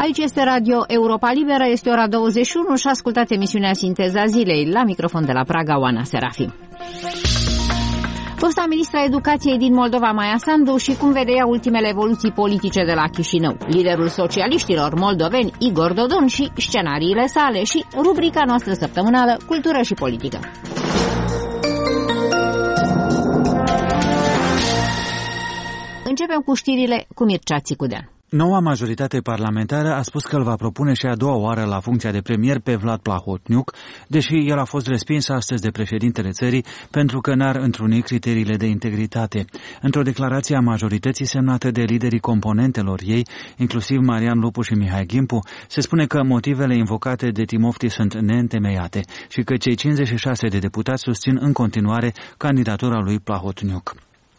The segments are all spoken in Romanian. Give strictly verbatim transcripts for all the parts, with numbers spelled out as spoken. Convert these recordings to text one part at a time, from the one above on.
Aici este Radio Europa Liberă, este ora douăzeci și unu și ascultați emisiunea Sinteza Zilei. La microfon de la Praga, Oana Serafim. Fosta ministra Educației din Moldova, Maia Sandu, și cum vede ea ultimele evoluții politice de la Chișinău, liderul socialiștilor moldoveni, Igor Dodon, și scenariile sale, și rubrica noastră săptămânală, Cultură și Politică. Începem cu știrile cu Mircea Țicudean. Noua majoritate parlamentară a spus că îl va propune și a doua oară la funcția de premier pe Vlad Plahotniuc, deși el a fost respins astăzi de președintele țării pentru că n-ar întruni criteriile de integritate. Într-o declarație a majorității semnată de liderii componentelor ei, inclusiv Marian Lupu și Mihai Gimpu, se spune că motivele invocate de Timofti sunt neîntemeiate și că cei cincizeci și șase de deputați susțin în continuare candidatura lui Plahotniuc.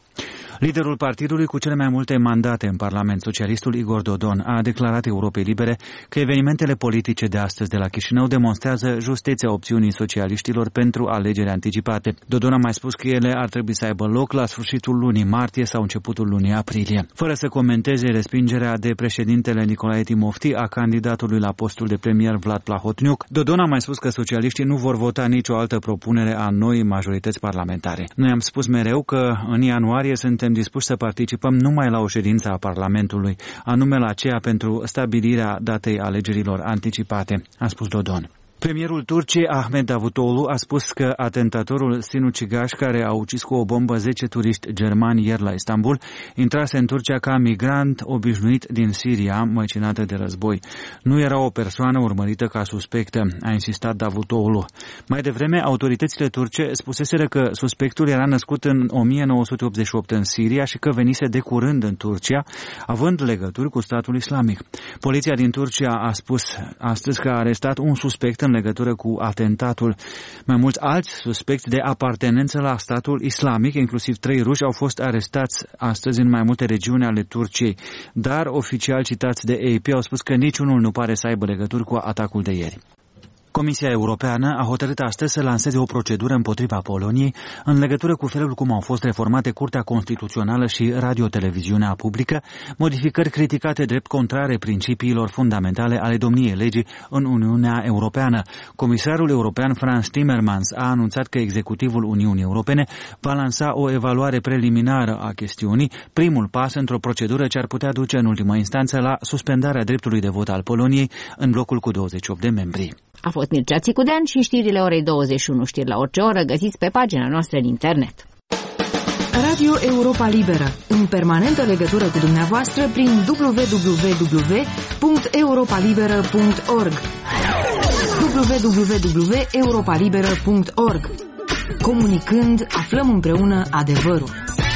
Liderul partidului cu cele mai multe mandate în Parlament, socialistul Igor Dodon, a declarat Europei Libere că evenimentele politice de astăzi de la Chișinău demonstrează justeția opțiunii socialiștilor pentru alegeri anticipate. Dodon a mai spus că ele ar trebui să aibă loc la sfârșitul lunii martie sau începutul lunii aprilie. Fără să comenteze respingerea de președintele Nicolae Timofti a candidatului la postul de premier Vlad Plahotniuc, Dodon a mai spus că socialiștii nu vor vota nicio altă propunere a noii majorități parlamentare. Noi am spus mereu că în ianuarie suntem dispuși să participăm numai la o ședință a Parlamentului, anume la aceea pentru stabilirea datei alegerilor anticipate, a spus Dodon. Premierul Turciei, Ahmet Davutoğlu, a spus că atentatorul sinucigaș care a ucis cu o bombă zece turiști germani ieri la Istanbul intrase în Turcia ca migrant obișnuit din Siria, măcinată de război. Nu era o persoană urmărită ca suspectă, a insistat Davutoğlu. Mai devreme, autoritățile turce spuseseră că suspectul era născut în o mie nouă sute optzeci și opt în Siria și că venise de curând în Turcia, având legături cu statul islamic. Poliția din Turcia a spus astăzi că a arestat un suspect în legătură cu atentatul. Mai mulți alți suspecți de apartenență la statul islamic, inclusiv trei ruși, au fost arestați astăzi în mai multe regiuni ale Turciei, dar oficiali citați de A P au spus că niciunul nu pare să aibă legături cu atacul de ieri. Comisia Europeană a hotărât astăzi să lanseze o procedură împotriva Poloniei în legătură cu felul cum au fost reformate Curtea Constituțională și Radio-Televiziunea Publică, modificări criticate drept contrare principiilor fundamentale ale domniei legii în Uniunea Europeană. Comisarul european Frans Timmermans a anunțat că executivul Uniunii Europene va lansa o evaluare preliminară a chestiunii, primul pas într-o procedură ce ar putea duce în ultimă instanță la suspendarea dreptului de vot al Poloniei în blocul cu douăzeci și opt de membri. A fost Mircea Țicudean și știrile orei douăzeci și unu, știri la orice oră, găsiți pe pagina noastră în internet. Radio Europa Liberă, în permanentă legătură cu dumneavoastră prin w w w punct europa liberă punct org w w w punct europa liberă punct org. Comunicând, aflăm împreună adevărul.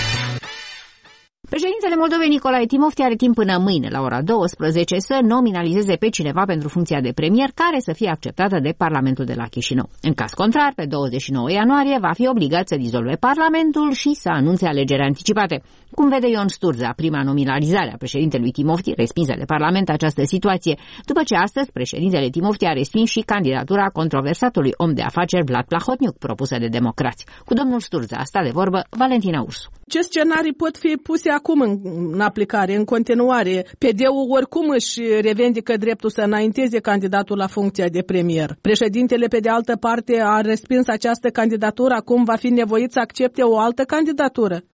Președintele Moldovei, Nicolae Timofti, are timp până mâine, la ora douăsprezece, să nominalizeze pe cineva pentru funcția de premier care să fie acceptată de Parlamentul de la Chișinău. În caz contrar, pe douăzeci și nouă ianuarie va fi obligat să dizolve Parlamentul și să anunțe alegeri anticipate. Cum vede Ion Sturza, prima nominalizare a președintelui Timofti, respinsă de Parlament această situație, după ce astăzi președintele Timofti a respins și candidatura controversatului om de afaceri Vlad Plahotniuc, propusă de democrați. Cu domnul Sturza a stat de vorbă Valentina Ursu. Ce scenarii pot fi puse acum în, în aplicare, în continuare? P D-ul oricum își revendică dreptul să înainteze candidatul la funcția de premier. Președintele, pe de altă parte, a respins această candidatură, acum va fi nevoit să accepte o altă candidatură.